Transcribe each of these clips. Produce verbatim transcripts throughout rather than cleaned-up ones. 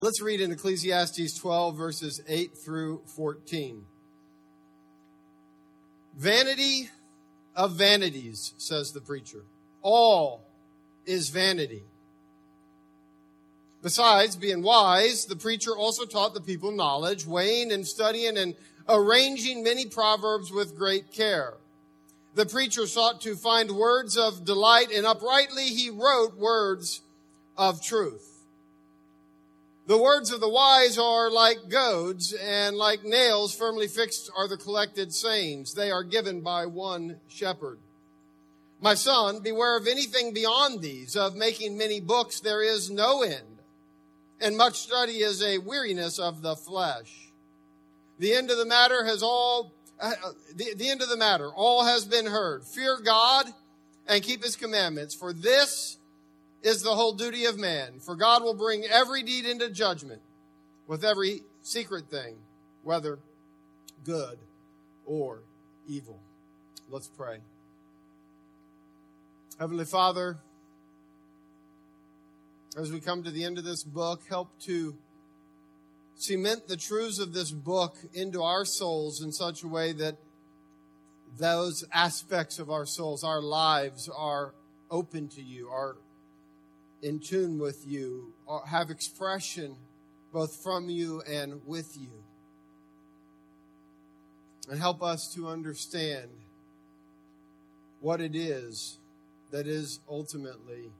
Let's read in Ecclesiastes twelve, verses eight through fourteen. Vanity of vanities, says the preacher. All is vanity. Besides being wise, the preacher also taught the people knowledge, weighing and studying and arranging many proverbs with great care. The preacher sought to find words of delight, and uprightly he wrote words of truth. The words of the wise are like goads, and like nails firmly fixed are the collected sayings. They are given by one shepherd. My son, beware of anything beyond these. Of making many books there is no end, and much study is a weariness of the flesh. The end of the matter has all, uh, the, the end of the matter, all has been heard. Fear God and keep his commandments, for this is the whole duty of man. For God will bring every deed into judgment with every secret thing, whether good or evil. Let's pray. Heavenly Father, as we come to the end of this book, help to cement the truths of this book into our souls in such a way that those aspects of our souls, our lives, are open to you, are in tune with you, or have expression both from you and with you. And help us to understand what it is that is ultimately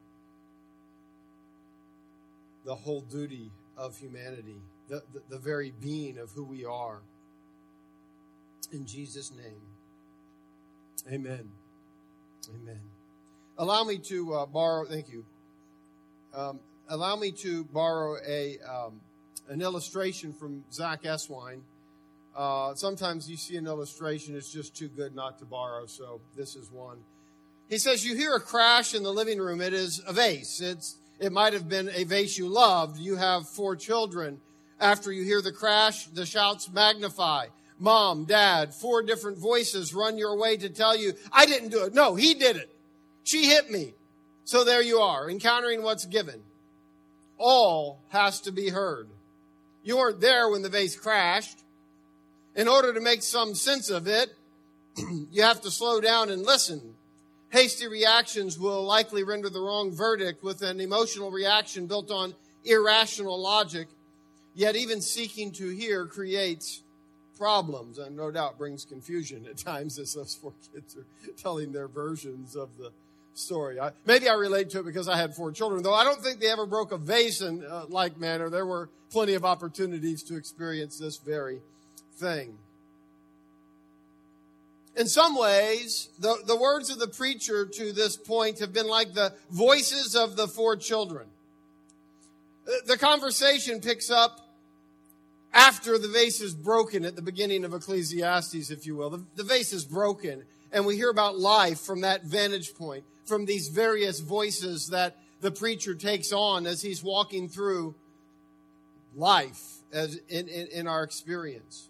the whole duty of humanity, the, the, the very being of who we are. In Jesus' name, amen. Amen. Allow me to uh, borrow, thank you. Um, allow me to borrow a um, an illustration from Zach Eswine. Uh, sometimes you see an illustration, it's just too good not to borrow, so this is one. He says, you hear a crash in the living room. It is a vase. It's It might have been a vase you loved. You have four children. After you hear the crash, the shouts magnify. Mom, Dad, four different voices run your way to tell you, I didn't do it. No, he did it. She hit me. So there you are, encountering what's given. All has to be heard. You weren't there when the vase crashed. In order to make some sense of it, you have to slow down and listen. Hasty reactions will likely render the wrong verdict with an emotional reaction built on irrational logic. Yet even seeking to hear creates problems and no doubt brings confusion at times as those four kids are telling their versions of the story. I, maybe I relate to it because I had four children, though I don't think they ever broke a vase in uh, like manner. There were plenty of opportunities to experience this very thing. In some ways, the, the words of the preacher to this point have been like the voices of the four children. The, the conversation picks up after the vase is broken at the beginning of Ecclesiastes, if you will. The, the vase is broken, and we hear about life from that vantage point, from these various voices that the preacher takes on as he's walking through life as in, in, in our experience.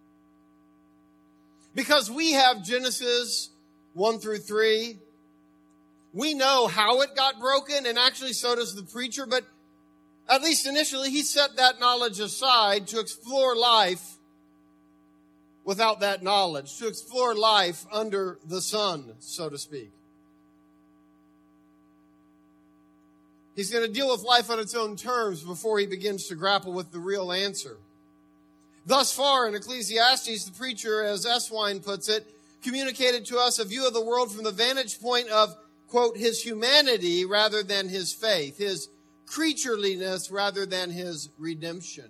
Because we have Genesis one through three, we know how it got broken, and actually so does the preacher, but at least initially he set that knowledge aside to explore life without that knowledge, to explore life under the sun, so to speak. He's going to deal with life on its own terms before he begins to grapple with the real answer. Thus far in Ecclesiastes, the preacher, as Eswine puts it, communicated to us a view of the world from the vantage point of, quote, his humanity rather than his faith, his creatureliness rather than his redemption.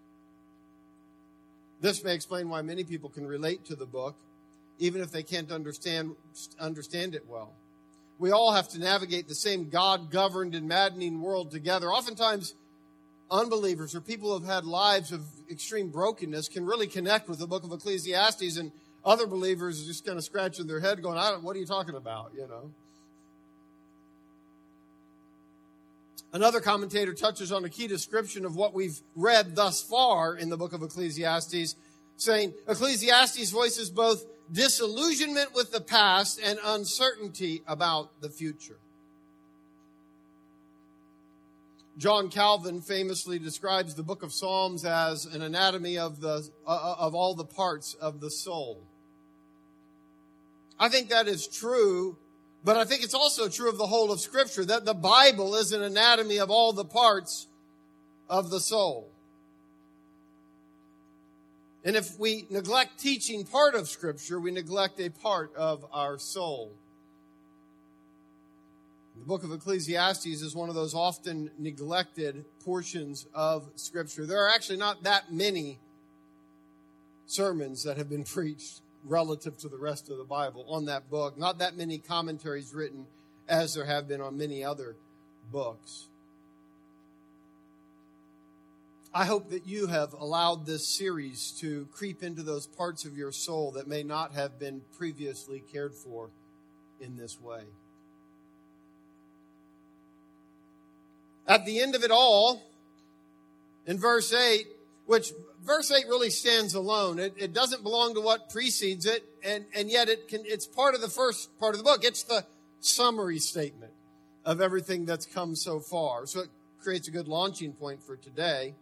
This may explain why many people can relate to the book, even if they can't understand, understand it well. We all have to navigate the same God-governed and maddening world together. Oftentimes, unbelievers or people who have had lives of extreme brokenness can really connect with the book of Ecclesiastes, and other believers are just kind of scratching their head going, I don't, what are you talking about, you know? Another commentator touches on a key description of what we've read thus far in the book of Ecclesiastes, saying, Ecclesiastes voices both disillusionment with the past and uncertainty about the future. John Calvin famously describes the book of Psalms as an anatomy of the uh, of all the parts of the soul. I think that is true, but I think it's also true of the whole of Scripture, that the Bible is an anatomy of all the parts of the soul. And if we neglect teaching part of Scripture, we neglect a part of our soul. The book of Ecclesiastes is one of those often neglected portions of Scripture. There are actually not that many sermons that have been preached relative to the rest of the Bible on that book. Not that many commentaries written as there have been on many other books. I hope that you have allowed this series to creep into those parts of your soul that may not have been previously cared for in this way. At the end of it all, in verse eight, which verse eight really stands alone. It, it doesn't belong to what precedes it, and, and yet it can, it's part of the first part of the book. It's the summary statement of everything that's come so far. So it creates a good launching point for today.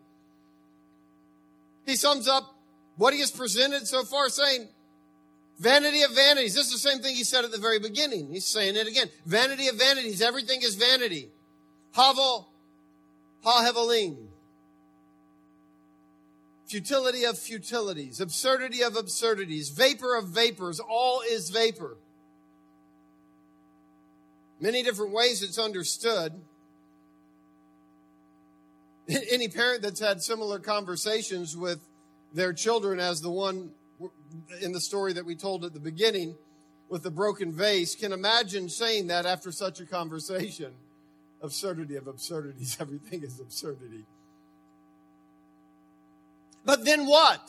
He sums up what he has presented so far, saying, vanity of vanities. This is the same thing he said at the very beginning. He's saying it again. Vanity of vanities. Everything is vanity. Havel, ha-hevelim. Futility of futilities. Absurdity of absurdities. Vapor of vapors. All is vapor. Many different ways it's understood. Any parent that's had similar conversations with their children as the one in the story that we told at the beginning with the broken vase can imagine saying that after such a conversation. Absurdity of absurdities. Everything is absurdity. But then what?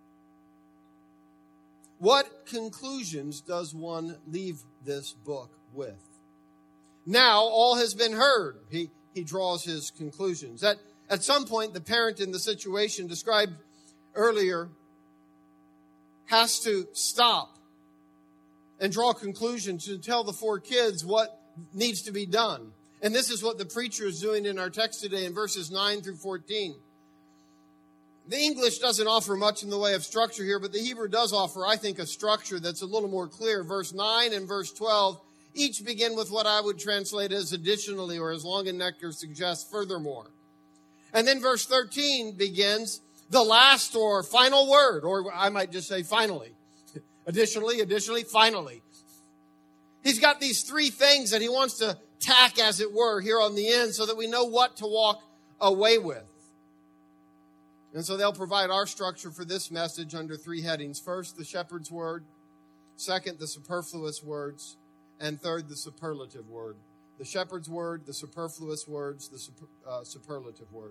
What conclusions does one leave this book with? Now all has been heard. He, he draws his conclusions. That At some point, the parent in the situation described earlier has to stop and draw conclusions and tell the four kids what needs to be done. And this is what the preacher is doing in our text today in verses nine through fourteen. The English doesn't offer much in the way of structure here, but the Hebrew does offer, I think, a structure that's a little more clear. Verse nine and verse twelve each begin with what I would translate as additionally, or as Longenecker suggests, furthermore. And then verse thirteen begins the last or final word, or I might just say finally. Additionally, additionally, finally. He's got these three things that he wants to tack, as it were, here on the end so that we know what to walk away with. And so they'll provide our structure for this message under three headings. First, the shepherd's word. Second, the superfluous words. And third, the superlative word. The shepherd's word, the superfluous words, the super, uh, superlative word.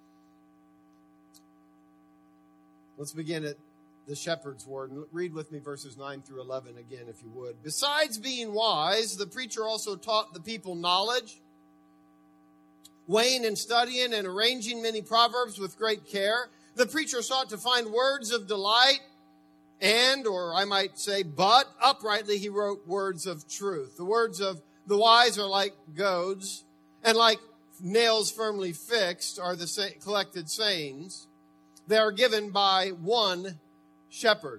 Let's begin at the shepherd's word. And read with me verses nine through eleven again, if you would. Besides being wise, the preacher also taught the people knowledge, weighing and studying and arranging many proverbs with great care. The preacher sought to find words of delight and, or I might say, but uprightly he wrote words of truth. The words of the wise are like goads, and like nails firmly fixed are the say, collected sayings. They are given by one shepherd.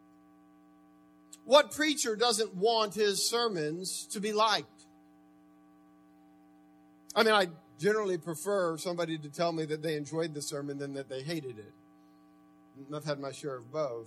What preacher doesn't want his sermons to be liked? I mean, I generally prefer somebody to tell me that they enjoyed the sermon than that they hated it. I've had my share of both.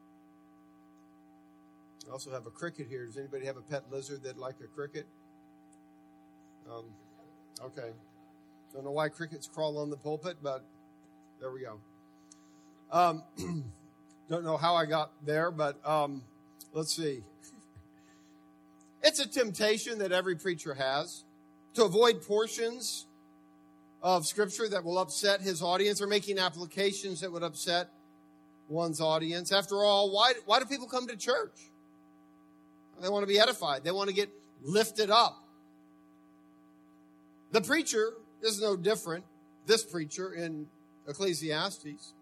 I also have a cricket here. Does anybody have a pet lizard that like a cricket? Um, okay. Don't know why crickets crawl on the pulpit, but there we go. Um, don't know how I got there, but um, let's see. It's a temptation that every preacher has to avoid portions of Scripture that will upset his audience or making applications that would upset one's audience. After all, why, why do people come to church? They want to be edified. They want to get lifted up. The preacher is no different, this preacher in Ecclesiastes.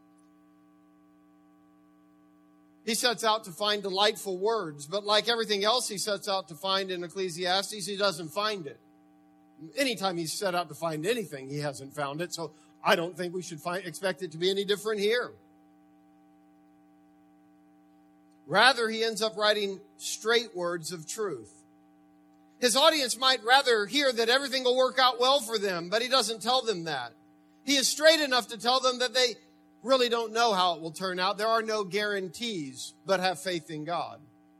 He sets out to find delightful words, but like everything else he sets out to find in Ecclesiastes, he doesn't find it. Anytime he's set out to find anything, he hasn't found it. So I don't think we should find, expect it to be any different here. Rather, he ends up writing straight words of truth. His audience might rather hear that everything will work out well for them, but he doesn't tell them that. He is straight enough to tell them that they really don't know how it will turn out. There are no guarantees, but have faith in God.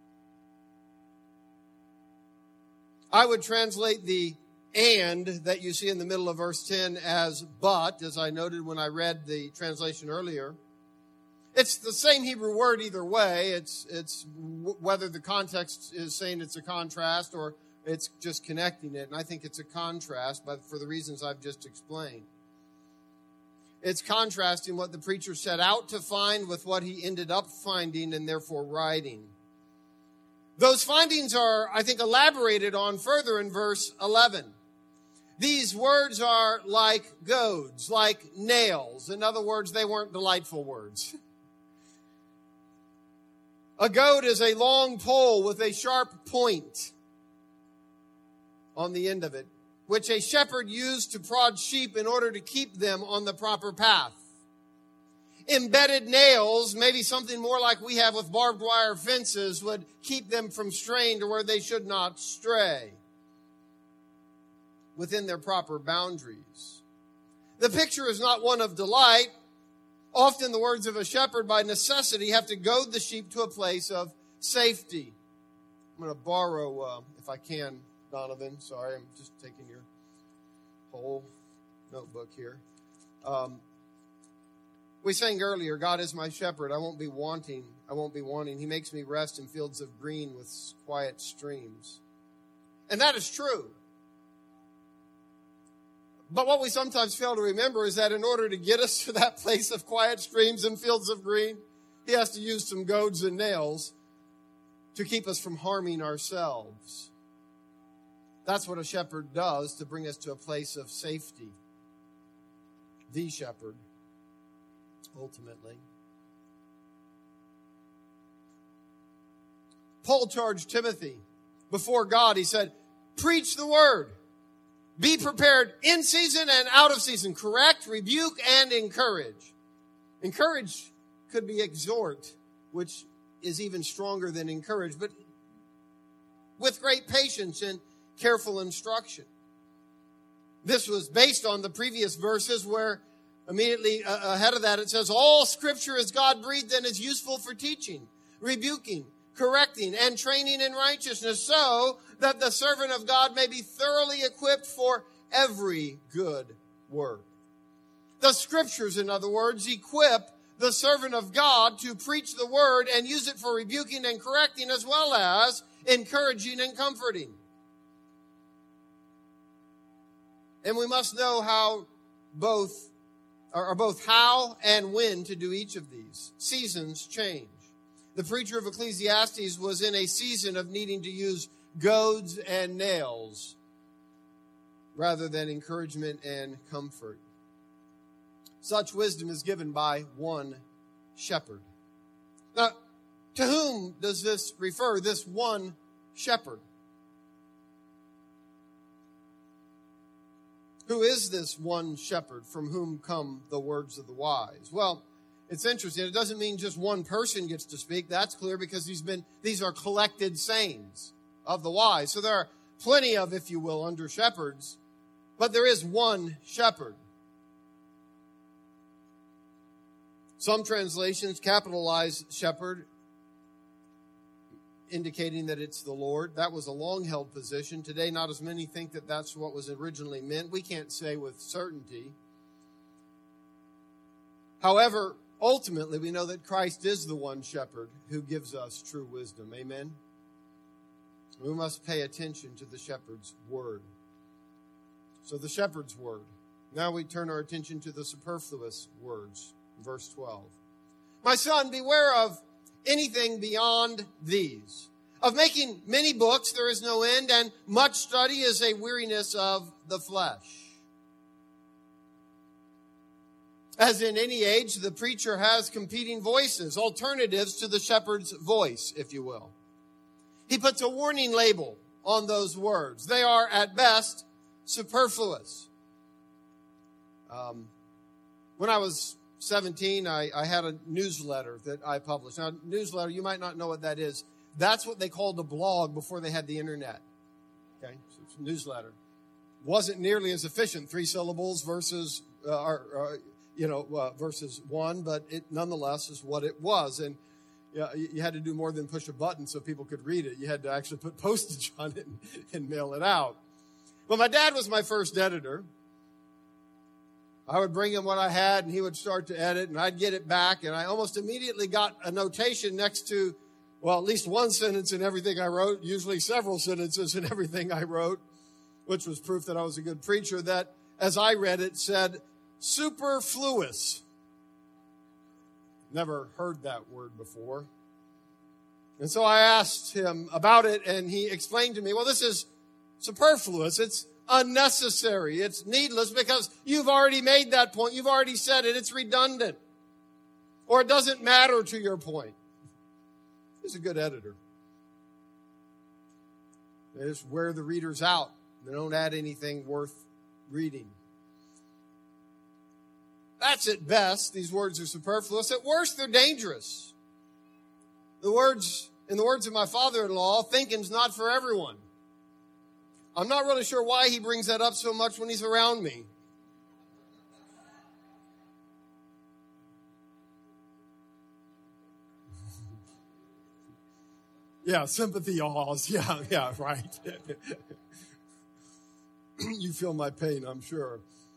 I would translate the "and" that you see in the middle of verse ten as "but," as I noted when I read the translation earlier. It's the same Hebrew word either way. It's, it's whether the context is saying it's a contrast or it's just connecting it. And I think it's a contrast, but for the reasons I've just explained. It's contrasting what the preacher set out to find with what he ended up finding and therefore writing. Those findings are, I think, elaborated on further in verse eleven. These words are like goads, like nails. In other words, they weren't delightful words. A goad is a long pole with a sharp point on the end of it, which a shepherd used to prod sheep in order to keep them on the proper path. Embedded nails, maybe something more like we have with barbed wire fences, would keep them from straying to where they should not stray within their proper boundaries. The picture is not one of delight. Often the words of a shepherd by necessity have to goad the sheep to a place of safety. I'm going to borrow, uh, if I can, Donovan. Sorry, I'm just taking your whole notebook here. Um, we sang earlier, God is my shepherd. I won't be wanting. I won't be wanting. He makes me rest in fields of green with quiet streams. And that is true. But what we sometimes fail to remember is that in order to get us to that place of quiet streams and fields of green, he has to use some goads and nails to keep us from harming ourselves. That's what a shepherd does to bring us to a place of safety. The shepherd, ultimately. Paul charged Timothy before God. He said, preach the word. Be prepared in season and out of season. Correct, rebuke, and encourage. Encourage could be exhort, which is even stronger than encourage, but with great patience and careful instruction. This was based on the previous verses where immediately ahead of that it says, all scripture is God-breathed and is useful for teaching, rebuking, correcting, and training in righteousness, so that the servant of God may be thoroughly equipped for every good work. The scriptures, in other words, equip the servant of God to preach the word and use it for rebuking and correcting as well as encouraging and comforting. And we must know how both, or both how and when to do each of these. Seasons change. The preacher of Ecclesiastes was in a season of needing to use goads and nails rather than encouragement and comfort. Such wisdom is given by one shepherd. Now, to whom does this refer, this one shepherd? Who is this one shepherd from whom come the words of the wise? Well, it's interesting. It doesn't mean just one person gets to speak. That's clear because these been these are collected sayings of the wise. So there are plenty of, if you will, under shepherds, but there is one shepherd. Some translations capitalize shepherd, indicating that it's the Lord. That was a long-held position. Today, not as many think that that's what was originally meant. We can't say with certainty. However, ultimately, we know that Christ is the one shepherd who gives us true wisdom. Amen? We must pay attention to the shepherd's word. So the shepherd's word. Now we turn our attention to the superfluous words. Verse twelve. My son, beware of anything beyond these. Of making many books there is no end, and much study is a weariness of the flesh. As in any age, the preacher has competing voices, alternatives to the shepherd's voice, if you will. He puts a warning label on those words. They are, at best, superfluous. Um, when I was seventeen, I, I had a newsletter that I published. Now, newsletter, you might not know what that is. That's what they called a blog before they had the internet. Okay, so it's a newsletter. Wasn't nearly as efficient, three syllables versus, uh, or, or, you know, uh, versus one, but it nonetheless is what it was. And yeah, you had to do more than push a button so people could read it. You had to actually put postage on it and, and mail it out. Well, my dad was my first editor. I would bring him what I had, and he would start to edit, and I'd get it back, and I almost immediately got a notation next to, well, at least one sentence in everything I wrote, usually several sentences in everything I wrote, which was proof that I was a good preacher, that, as I read it, said, superfluous. Never heard that word before. And so I asked him about it, and he explained to me, well, this is superfluous. It's unnecessary. It's needless because you've already made that point. You've already said it. It's redundant. Or it doesn't matter to your point. He's a good editor. They just wear the readers out. They don't add anything worth reading. That's at best. These words are superfluous. At worst, they're dangerous. The words, in the words of my father-in-law, thinking's not for everyone. I'm not really sure why he brings that up so much when he's around me. Yeah, sympathy awes. Yeah, yeah, right. You feel my pain, I'm sure.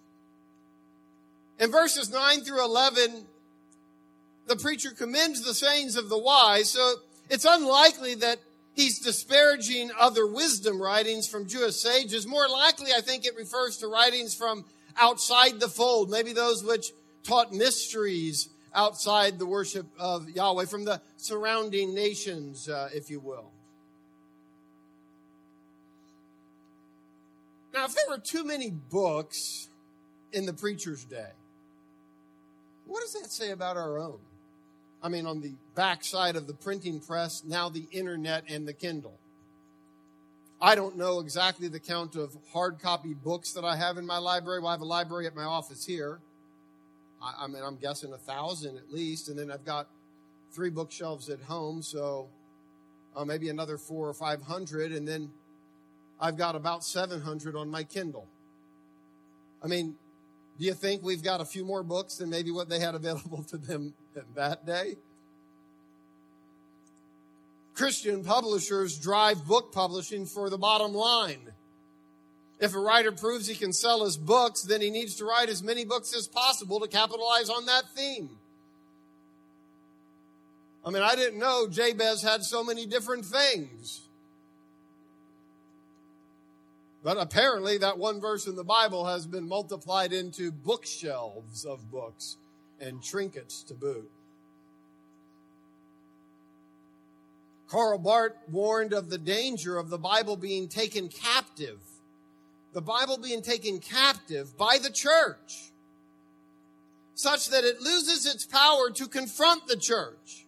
In verses nine through eleven, the preacher commends the sayings of the wise, so it's unlikely that he's disparaging other wisdom writings from Jewish sages. More likely, I think it refers to writings from outside the fold, maybe those which taught mysteries outside the worship of Yahweh, from the surrounding nations, uh, if you will. Now, if there were too many books in the preacher's day, what does that say about our own? I mean, on the backside of the printing press, now the internet and the Kindle. I don't know exactly the count of hard copy books that I have in my library. Well, I have a library at my office here. I, I mean, I'm guessing a thousand at least. And then I've got three bookshelves at home, so uh, maybe another four or five hundred. And then I've got about seven hundred on my Kindle. I mean, do you think we've got a few more books than maybe what they had available to them that day? Christian publishers drive book publishing for the bottom line. If a writer proves he can sell his books, then he needs to write as many books as possible to capitalize on that theme. I mean, I didn't know Jabez had so many different things. But apparently that one verse in the Bible has been multiplied into bookshelves of books and trinkets to boot. Karl Barth warned of the danger of the Bible being taken captive. The Bible being taken captive by the church, such that it loses its power to confront the church.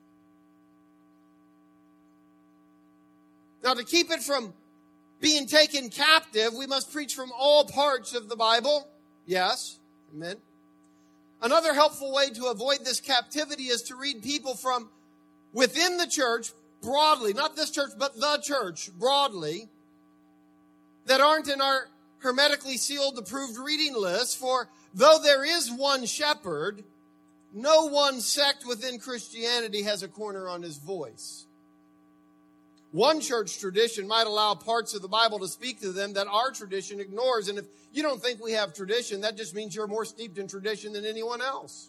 Now, to keep it from being taken captive, we must preach from all parts of the Bible. Yes. Amen. Another helpful way to avoid this captivity is to read people from within the church broadly, not this church, but the church broadly, that aren't in our hermetically sealed approved reading list. For though there is one shepherd, no one sect within Christianity has a corner on his voice. One church tradition might allow parts of the Bible to speak to them that our tradition ignores. And if you don't think we have tradition, that just means you're more steeped in tradition than anyone else.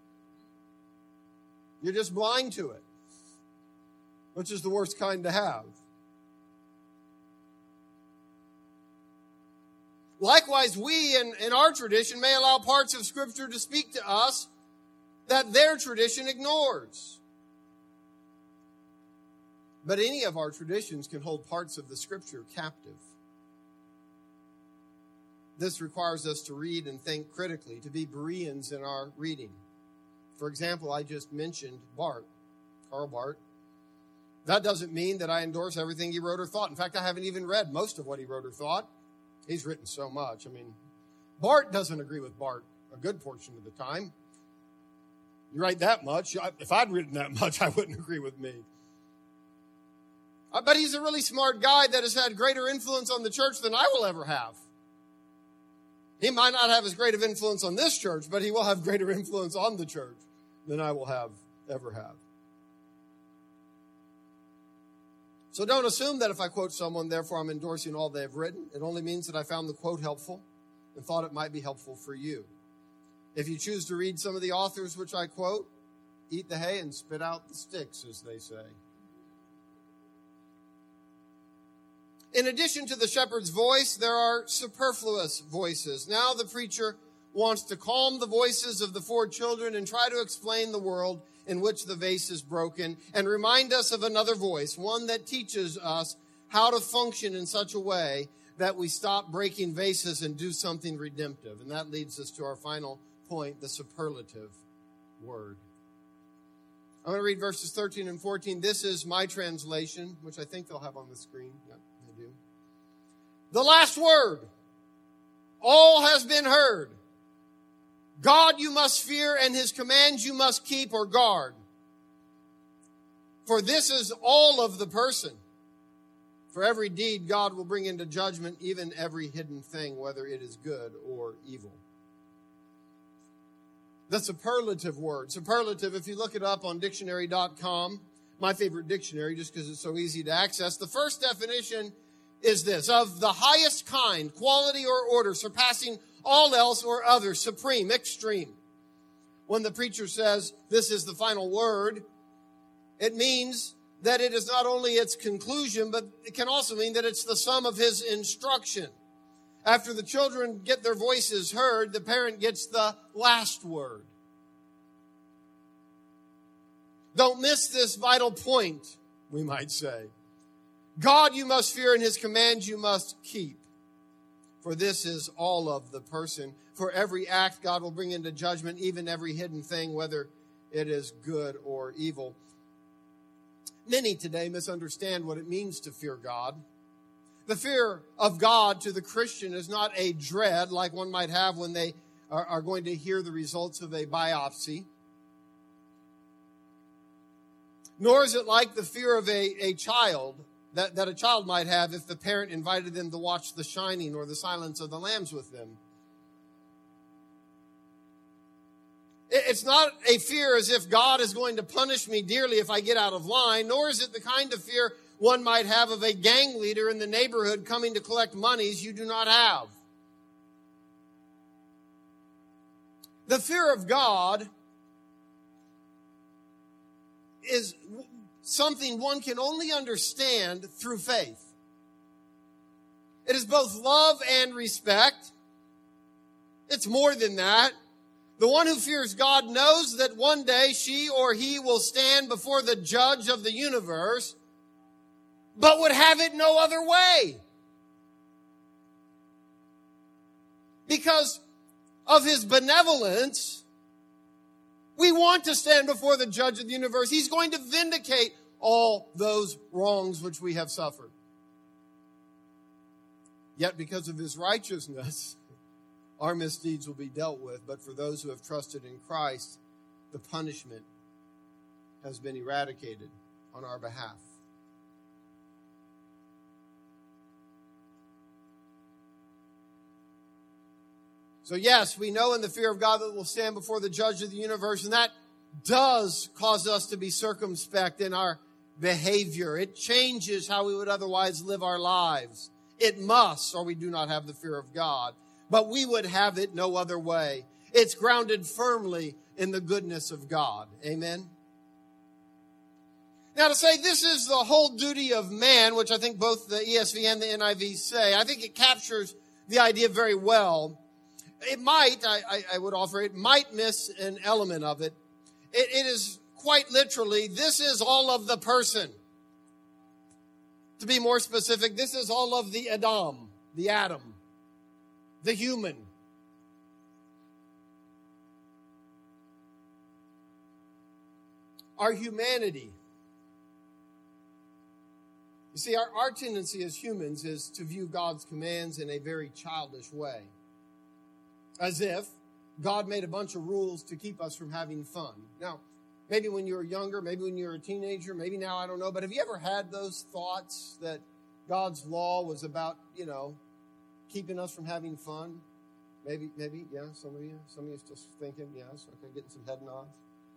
You're just blind to it, which is the worst kind to have. Likewise, we in, in our tradition may allow parts of Scripture to speak to us that their tradition ignores. But any of our traditions can hold parts of the Scripture captive. This requires us to read and think critically, to be Bereans in our reading. For example, I just mentioned Barth, Karl Barth. That doesn't mean that I endorse everything he wrote or thought. In fact, I haven't even read most of what he wrote or thought. He's written so much. I mean, Bart doesn't agree with Bart a good portion of the time. You write that much. If I'd written that much, I wouldn't agree with me. But he's a really smart guy that has had greater influence on the church than I will ever have. He might not have as great of influence on this church, but he will have greater influence on the church than I will have ever have. So don't assume that if I quote someone, therefore I'm endorsing all they have written. It only means that I found the quote helpful and thought it might be helpful for you. If you choose to read some of the authors which I quote, eat the hay and spit out the sticks, as they say. In addition to the shepherd's voice, there are superfluous voices. Now the preacher wants to calm the voices of the four children and try to explain the world in which the vase is broken and remind us of another voice, one that teaches us how to function in such a way that we stop breaking vases and do something redemptive. And that leads us to our final point, the superlative word. I'm going to read verses thirteen and fourteen. This is my translation, which I think they'll have on the screen. Yep, they do. The last word. All has been heard. God you must fear, and his commands you must keep or guard. For this is all of the person. For every deed God will bring into judgment, even every hidden thing, whether it is good or evil. The superlative word. Superlative, if you look it up on dictionary dot com, my favorite dictionary just because it's so easy to access, the first definition is this: of the highest kind, quality, or order, surpassing all else or other, supreme, extreme. When the preacher says this is the final word, it means that it is not only its conclusion, but it can also mean that it's the sum of his instruction. After the children get their voices heard, the parent gets the last word. Don't miss this vital point, we might say. God you must fear, and his commands you must keep. For this is all of the person. For every act God will bring into judgment, even every hidden thing, whether it is good or evil. Many today misunderstand what it means to fear God. The fear of God to the Christian is not a dread like one might have when they are, are going to hear the results of a biopsy. Nor is it like the fear of a, a child that, that a child might have if the parent invited them to watch The Shining or The Silence of the Lambs with them. It's not a fear as if God is going to punish me dearly if I get out of line, nor is it the kind of fear one might have of a gang leader in the neighborhood coming to collect monies you do not have. The fear of God is something one can only understand through faith. It is both love and respect. It's more than that. The one who fears God knows that one day she or he will stand before the judge of the universe, but would have it no other way. Because of his benevolence, we want to stand before the judge of the universe. He's going to vindicate all those wrongs which we have suffered. Yet because of his righteousness, our misdeeds will be dealt with. But for those who have trusted in Christ, the punishment has been eradicated on our behalf. So yes, we know in the fear of God that we'll stand before the judge of the universe, and that does cause us to be circumspect in our behavior. It changes how we would otherwise live our lives. It must, or we do not have the fear of God. But we would have it no other way. It's grounded firmly in the goodness of God. Amen? Now to say this is the whole duty of man, which I think both the E S V and the N I V say, I think it captures the idea very well. It might, I, I would offer, it might miss an element of it. it. It is quite literally, this is all of the person. To be more specific, this is all of the Adam, the Adam, the human. Our humanity You see, our, our tendency as humans is to view God's commands in a very childish way. As if God made a bunch of rules to keep us from having fun. Now, maybe when you were younger, maybe when you were a teenager, maybe now, I don't know. But have you ever had those thoughts that God's law was about, you know, keeping us from having fun? Maybe, maybe, yeah, some of you, some of you still thinking, yes, okay, getting some head nods.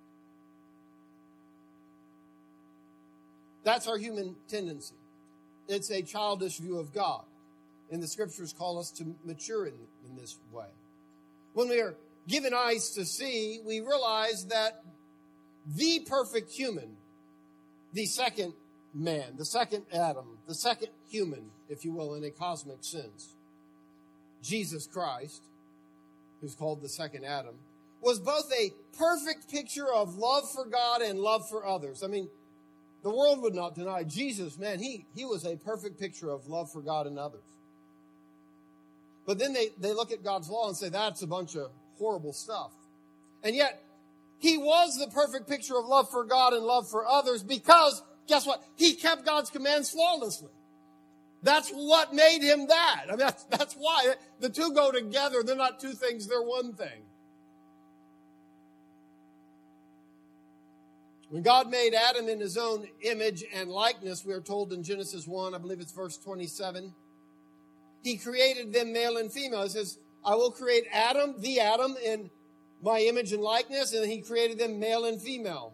That's our human tendency. It's a childish view of God. And the scriptures call us to mature in, in this way. When we are given eyes to see, we realize that the perfect human, the second man, the second Adam, the second human, if you will, in a cosmic sense, Jesus Christ, who's called the second Adam, was both a perfect picture of love for God and love for others. I mean, the world would not deny Jesus, man, he, he was a perfect picture of love for God and others. But then they, they look at God's law and say, that's a bunch of horrible stuff. And yet, he was the perfect picture of love for God and love for others because, guess what? He kept God's commands flawlessly. That's what made him that. I mean, that's, that's why. The two go together. They're not two things, they're one thing. When God made Adam in his own image and likeness, we are told in Genesis one, I believe it's verse twenty-seven, he created them male and female. It says, I will create Adam, the Adam, in my image and likeness, and he created them male and female.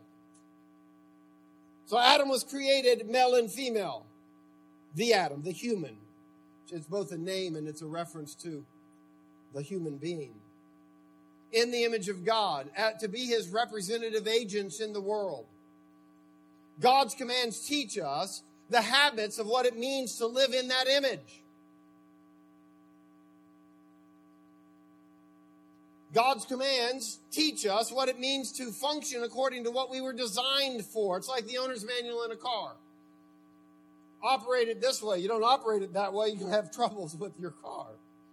So Adam was created male and female. The Adam, the human. It's both a name and it's a reference to the human being. In the image of God, to be his representative agents in the world. God's commands teach us the habits of what it means to live in that image. God's commands teach us what it means to function according to what we were designed for. It's like the owner's manual in a car. Operate it this way. You don't operate it that way, you can have troubles with your car.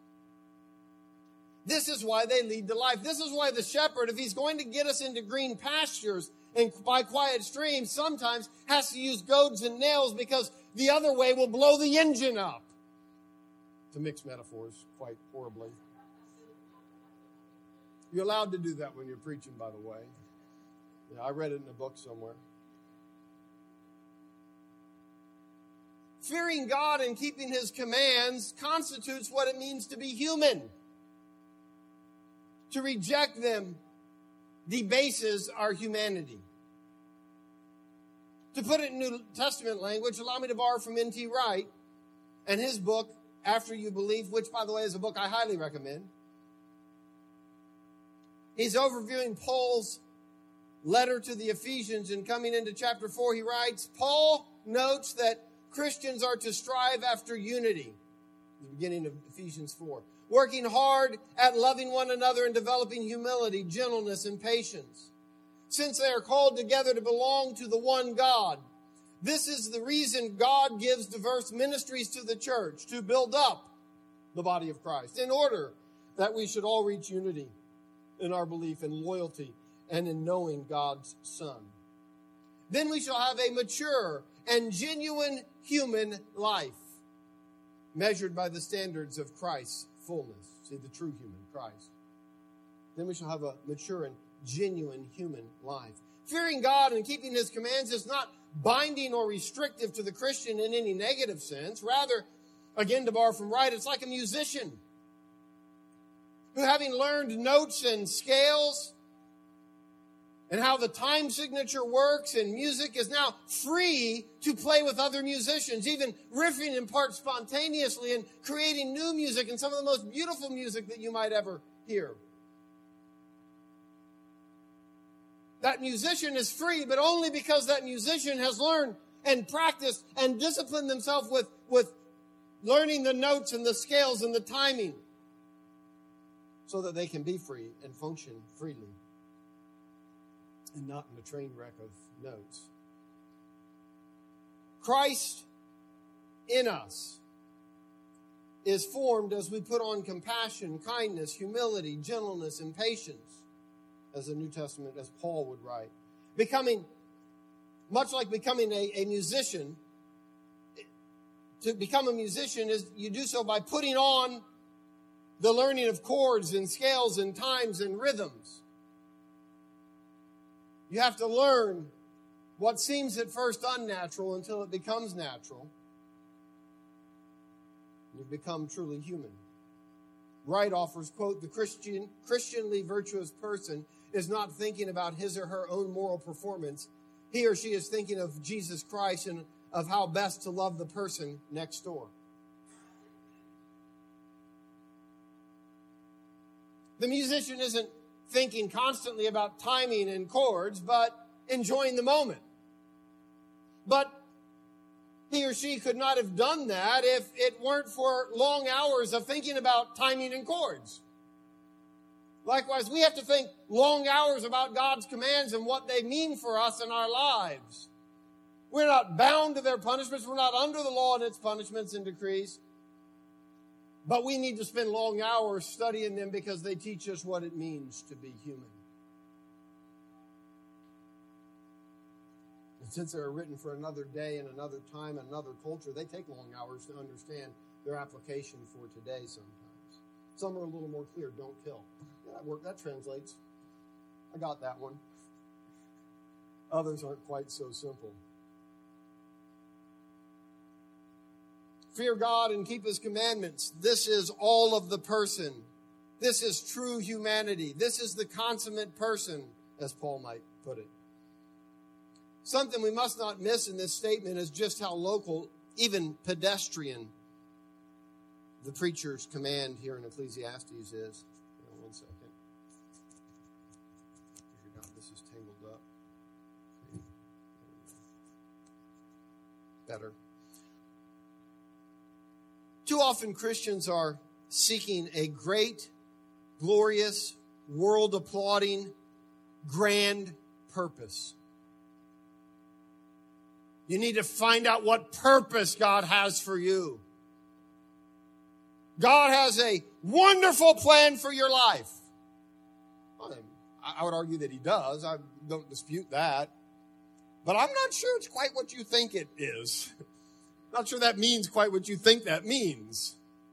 This is why they lead to life. This is why the shepherd, if he's going to get us into green pastures and by quiet streams, sometimes has to use goads and nails because the other way will blow the engine up. To mix metaphors quite horribly. You're allowed to do that when you're preaching, by the way. Yeah, I read it in a book somewhere. Fearing God and keeping his commands constitutes what it means to be human. To reject them debases our humanity. To put it in New Testament language, allow me to borrow from N T Wright and his book, After You Believe, which, by the way, is a book I highly recommend. He's overviewing Paul's letter to the Ephesians, and coming into chapter four, he writes, Paul notes that Christians are to strive after unity. The beginning of Ephesians four. Working hard at loving one another and developing humility, gentleness, and patience. Since they are called together to belong to the one God. This is the reason God gives diverse ministries to the church, to build up the body of Christ, in order that we should all reach unity in our belief and loyalty and in knowing God's Son. Then we shall have a mature and genuine human life, measured by the standards of Christ's fullness. See, the true human, Christ. Then we shall have a mature and genuine human life. Fearing God and keeping his commands is not binding or restrictive to the Christian in any negative sense. Rather, again, to borrow from Wright, it's like a musician who, having learned notes and scales and how the time signature works in music, is now free to play with other musicians, even riffing in parts spontaneously and creating new music and some of the most beautiful music that you might ever hear. That musician is free, but only because that musician has learned and practiced and disciplined themselves with, with learning the notes and the scales and the timing, so that they can be free and function freely and not in a train wreck of notes. Christ in us is formed as we put on compassion, kindness, humility, gentleness, and patience, as the New Testament, as Paul would write. Becoming, much like becoming a, a musician, to become a musician is you do so by putting on the learning of chords and scales and times and rhythms. You have to learn what seems at first unnatural until it becomes natural. You become truly human. Wright offers, quote, the Christian, Christianly virtuous person is not thinking about his or her own moral performance. He or she is thinking of Jesus Christ and of how best to love the person next door. The musician isn't thinking constantly about timing and chords, but enjoying the moment. But he or she could not have done that if it weren't for long hours of thinking about timing and chords. Likewise, we have to think long hours about God's commands and what they mean for us in our lives. We're not bound to their punishments. We're not under the law and its punishments and decrees. But we need to spend long hours studying them because they teach us what it means to be human. And since they are written for another day and another time and another culture, they take long hours to understand their application for today sometimes. Some are a little more clear. Don't kill. Yeah, that work, that translates. I got that one. Others aren't quite so simple. Fear God and keep His commandments. This is all of the person. This is true humanity. This is the consummate person, as Paul might put it. Something we must not miss in this statement is just how local, even pedestrian, the preacher's command here in Ecclesiastes is. Hold on one second. Dear God, this is tangled up. Better. Too often Christians are seeking a great, glorious, world-applauding, grand purpose. You need to find out what purpose God has for you. God has a wonderful plan for your life. I would argue that He does. I don't dispute that. But I'm not sure it's quite what you think it is. Not sure that means quite what you think that means.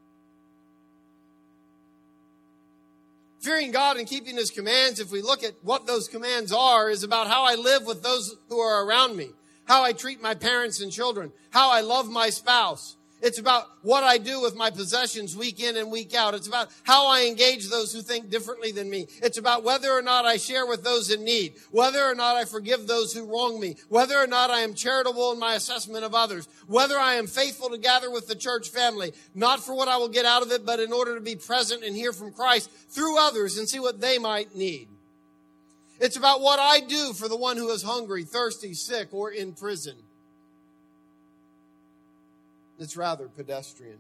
Fearing God and keeping His commands, if we look at what those commands are, is about how I live with those who are around me, how I treat my parents and children, how I love my spouse. It's about what I do with my possessions week in and week out. It's about how I engage those who think differently than me. It's about whether or not I share with those in need, whether or not I forgive those who wrong me, whether or not I am charitable in my assessment of others, whether I am faithful to gather with the church family, not for what I will get out of it, but in order to be present and hear from Christ through others and see what they might need. It's about what I do for the one who is hungry, thirsty, sick, or in prison. It's rather pedestrian.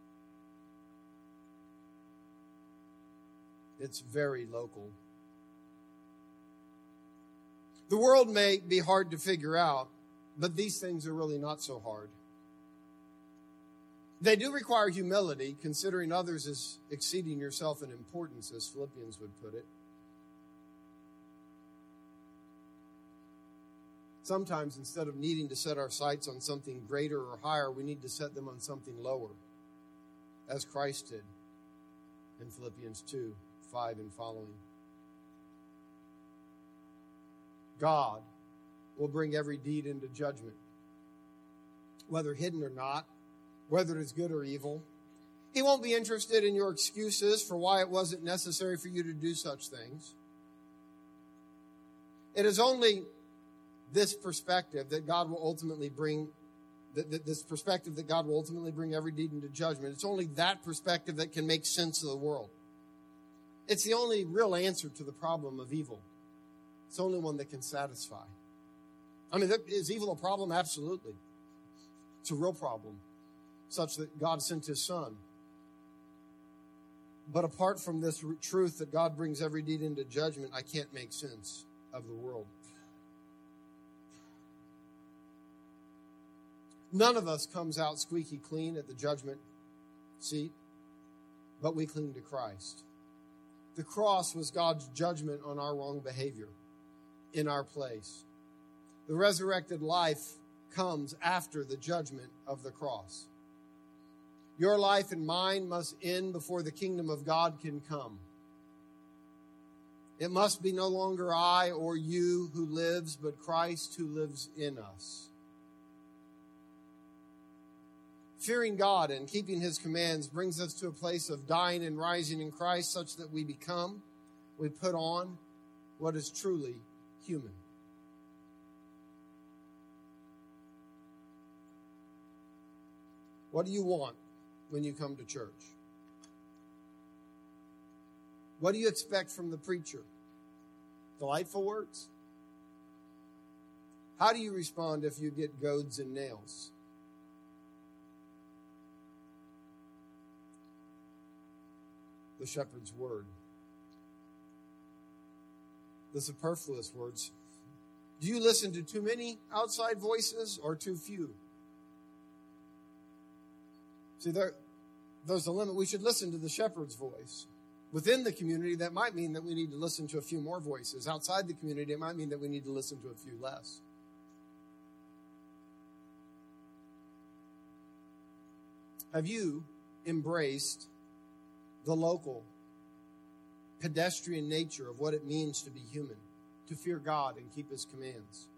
It's very local. The world may be hard to figure out, but these things are really not so hard. They do require humility, considering others as exceeding yourself in importance, as Philippians would put it. Sometimes, instead of needing to set our sights on something greater or higher, we need to set them on something lower, as Christ did in Philippians two, five and following. God will bring every deed into judgment, whether hidden or not, whether it's good or evil. He won't be interested in your excuses for why it wasn't necessary for you to do such things. It is only this perspective that God will ultimately bring, this perspective that God will ultimately bring every deed into judgment. It's only that perspective that can make sense of the world. It's the only real answer to the problem of evil. It's the only one that can satisfy. I mean, is evil a problem? Absolutely. It's a real problem, such that God sent His Son. But apart from this truth that God brings every deed into judgment, I can't make sense of the world. None of us comes out squeaky clean at the judgment seat, but we cling to Christ. The cross was God's judgment on our wrong behavior in our place. The resurrected life comes after the judgment of the cross. Your life and mine must end before the kingdom of God can come. It must be no longer I or you who lives, but Christ who lives in us. Fearing God and keeping his commands brings us to a place of dying and rising in Christ, such that we become, we put on what is truly human. What do you want when you come to church? What do you expect from the preacher? Delightful words? How do you respond if you get goads and nails? The shepherd's word. The superfluous words. Do you listen to too many outside voices or too few? See, there, there's a limit. We should listen to the shepherd's voice. Within the community, that might mean that we need to listen to a few more voices. Outside the community, it might mean that we need to listen to a few less. Have you embraced the local, pedestrian nature of what it means to be human, to fear God and keep his commands?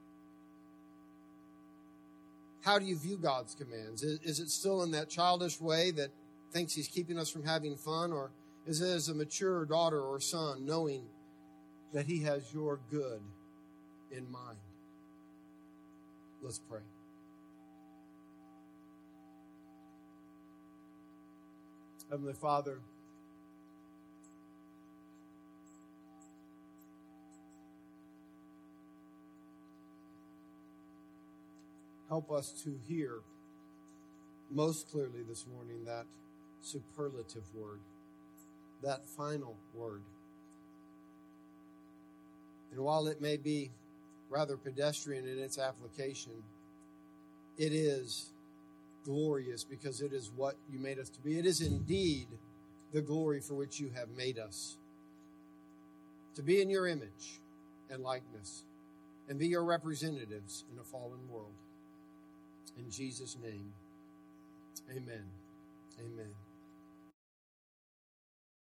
How do you view God's commands? Is, is it still in that childish way that thinks he's keeping us from having fun? Or is it as a mature daughter or son, knowing that he has your good in mind? Let's pray. Heavenly Father, help us to hear most clearly this morning that superlative word, that final word. And while it may be rather pedestrian in its application, it is glorious because it is what you made us to be. It is indeed the glory for which you have made us, to be in your image and likeness and be your representatives in a fallen world. In Jesus' name, amen. Amen.